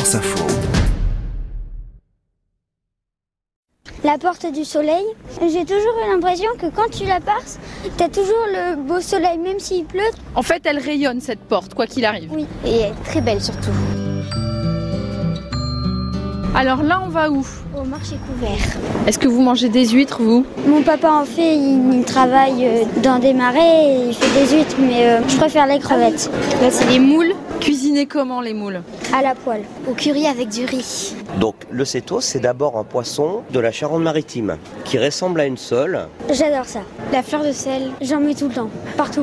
France Info. La porte du soleil, j'ai toujours eu l'impression que quand tu la passes, t'as toujours le beau soleil, même s'il pleut. En fait, elle rayonne cette porte, quoi qu'il arrive. Oui, et elle est très belle surtout. Alors là, on va où? Au marché couvert. Est-ce que vous mangez des huîtres, vous? Mon papa en fait, il travaille dans des marais et il fait des huîtres, mais je préfère les crevettes. Là, c'est les moules. Cuisinez comment, les moules? À la poêle, au curry avec du riz. Donc le céto, c'est d'abord un poisson de la Charente-Maritime qui ressemble à une sole. J'adore ça. La fleur de sel, j'en mets tout le temps, partout.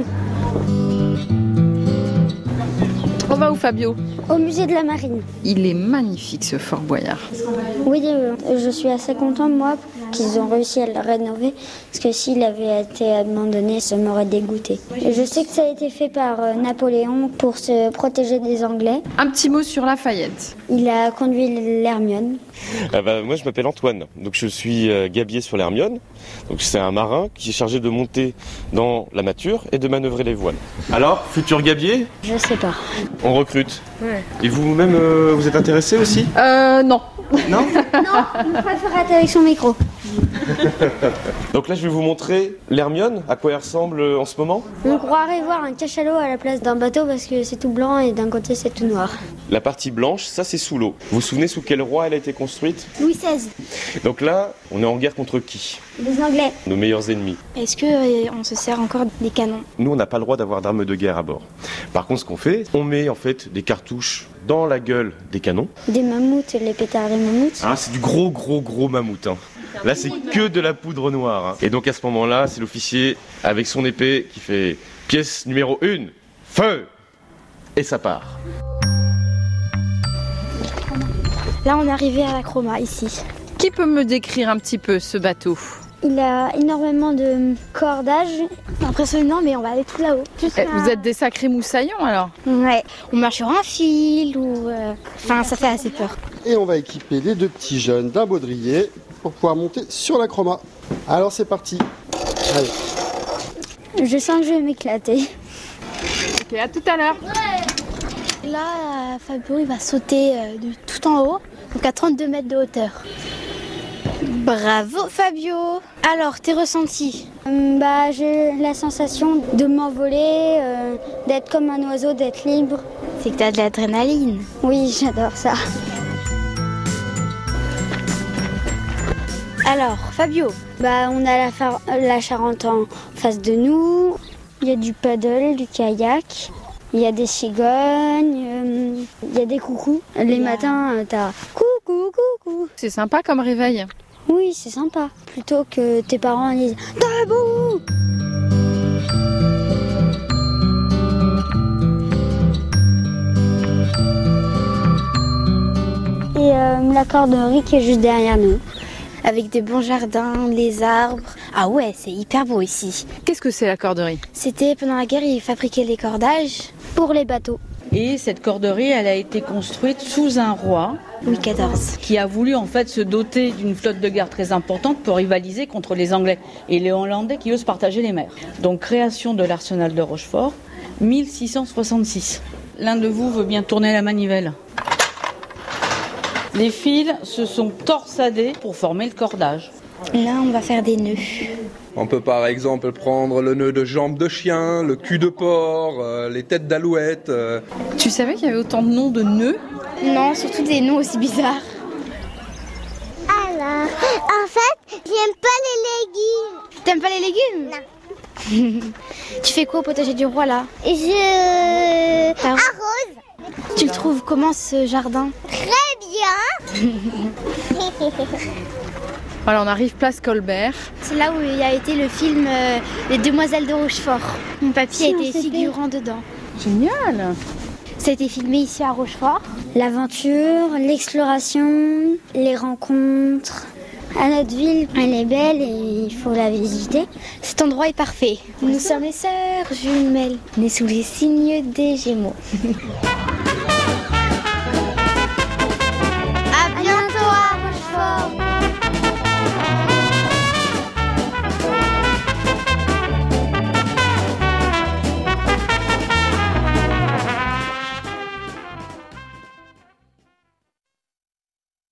On va où, Fabio? Au musée de la Marine. Il est magnifique, ce Fort Boyard. Oui, je suis assez contente, moi, qu'ils ont réussi à le rénover, parce que s'il avait été abandonné, ça m'aurait dégoûté. Et je sais que ça a été fait par Napoléon pour se protéger des Anglais. Un petit mot sur Lafayette. Il a conduit l'Hermione. Moi, je m'appelle Antoine, donc je suis gabier sur l'Hermione. Donc c'est un marin qui est chargé de monter dans la mâture et de manœuvrer les voiles. Alors, futur gabier? Je sais pas. On recrute. Ouais. Et vous-même, vous êtes intéressé aussi? Non. Non? Non, il préfère être avec son micro. Donc là, je vais vous montrer l'Hermione, à quoi elle ressemble en ce moment. On croirait voir un cachalot à la place d'un bateau parce que c'est tout blanc et d'un côté c'est tout noir. La partie blanche, ça c'est sous l'eau. Vous vous souvenez sous quel roi elle a été construite? Louis XVI. Donc là, on est en guerre contre qui? Les Anglais. Nos meilleurs ennemis. Est-ce que on se sert encore des canons? Nous, on n'a pas le droit d'avoir d'armes de guerre à bord. Par contre, ce qu'on fait, on met en fait des cartouches dans la gueule des canons. Des mammouths, les pétards des mammouths. Ah, c'est du gros mammouth. Hein. Là, c'est que de la poudre noire. Hein. Et donc à ce moment-là, c'est l'officier avec son épée qui fait pièce numéro 1, feu! Et ça part. Là, on est arrivé à la Chroma, ici. Qui peut me décrire un petit peu ce bateau? Il a énormément de cordage. Impressionnant, mais on va aller tout là-haut. Vous êtes des sacrés moussaillons, alors? Ouais, on marche sur un fil ou... Enfin, ça fait assez peur. Et on va équiper les deux petits jeunes d'un baudrier pour pouvoir monter sur la Chroma. Alors c'est parti. Allez. Je sens que je vais m'éclater. Ok, à tout à l'heure. Là, Fabio, il va sauter de tout en haut, donc à 32 mètres de hauteur. Bravo Fabio. Alors, tes ressentis? J'ai la sensation de m'envoler, d'être comme un oiseau, d'être libre. C'est que t'as de l'adrénaline. Oui, j'adore ça. Alors, Fabio, on a la Charente en face de nous. Il y a du paddle, du kayak. Il y a des cigognes, il y a des coucous. Les matins, t'as coucou, coucou. C'est sympa comme réveil. Oui, c'est sympa. Plutôt que tes parents disent debout. Et la corderie qui est juste derrière nous. Avec des bons jardins, les arbres. Ah ouais, c'est hyper beau ici. Qu'est-ce que c'est la corderie? C'était pendant la guerre, ils fabriquaient les cordages pour les bateaux. Et cette corderie, elle a été construite sous un roi, Louis XIV, qui a voulu en fait se doter d'une flotte de guerre très importante pour rivaliser contre les Anglais et les Hollandais qui osent partager les mers. Donc création de l'arsenal de Rochefort, 1666. L'un de vous veut bien tourner la manivelle? Les fils se sont torsadés pour former le cordage. Là, on va faire des nœuds. On peut par exemple prendre le nœud de jambe de chien, le cul de porc, les têtes d'alouette. Tu savais qu'il y avait autant de noms de nœuds? Non, surtout des noms aussi bizarres. Alors, en fait, j'aime pas les légumes. T'aimes pas les légumes? Non. Tu fais quoi au potager du roi là? Je arrose. Tu le trouves comment ce jardin? Très bien. Voilà, on arrive place Colbert. C'est là où il y a été le film Les Demoiselles de Rochefort. Mon papy a été figurant dedans. Génial! Ça a été filmé ici à Rochefort. L'aventure, l'exploration, les rencontres. À notre ville, elle est belle et il faut la visiter. Cet endroit est parfait. Nous sommes les sœurs jumelles, nées sous les signes des Gémeaux.